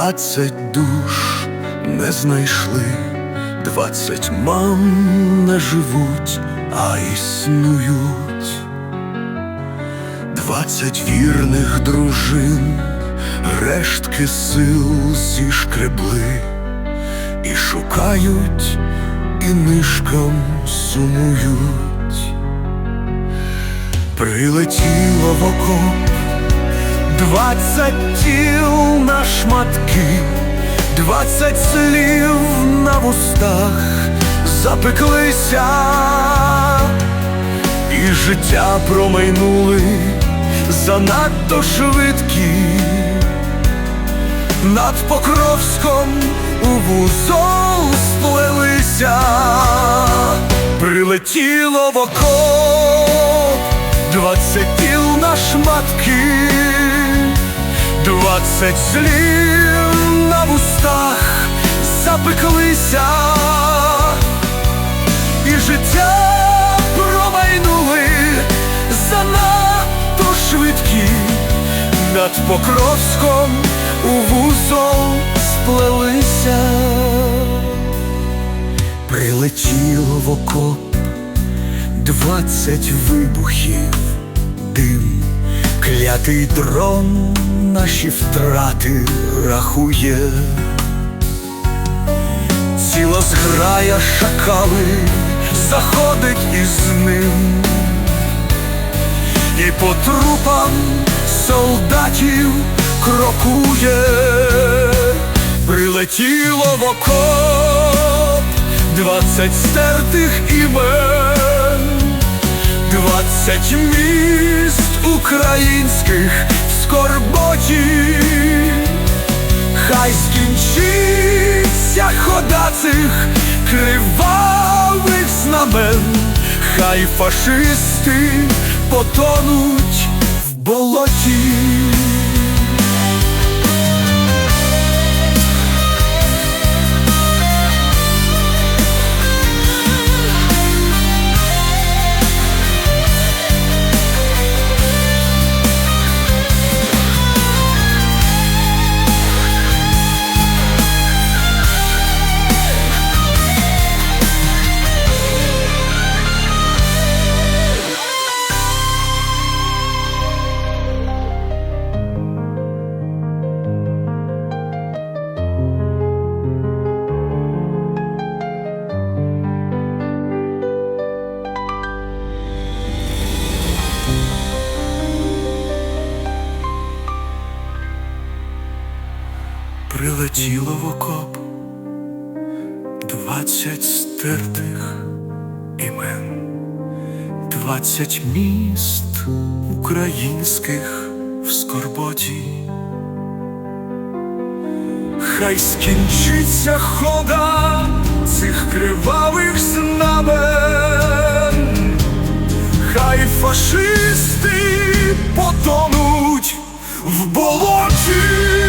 20 душ не знайшли, 20 мам не живуть, а існують. 20 вірних дружин рештки сил зішкребли і шукають, і нишком сумують. Прилетіло в окоп 20 тіл на шматки, 20 слів на вустах запеклися, і життя промайнули занадто швидкі. Над Покровськом у вузол сплелися. Прилетіло в окоп 20 тіл на шматки, 20 слів на вустах запеклися, і життя промайнули занадто швидкі. Над Покровськом у вузол сплелися. Прилетіло в окоп 20 вибухів, дим, клятий дрон наші втрати рахує. Ціла зграя шакали заходить із ним, і по трупам солдатів крокує. Прилетіло в окоп 20 стертих імен, 20 міст українських в скорботі. Хай скінчиться хода цих кривавих знамен, хай фашисти потонуть в болоті. Прилетіло в окоп 20 стертих імен, 20 міст українських в скорботі. Хай скінчиться хода цих кривавих знамен, хай фашисти потонуть в болоті.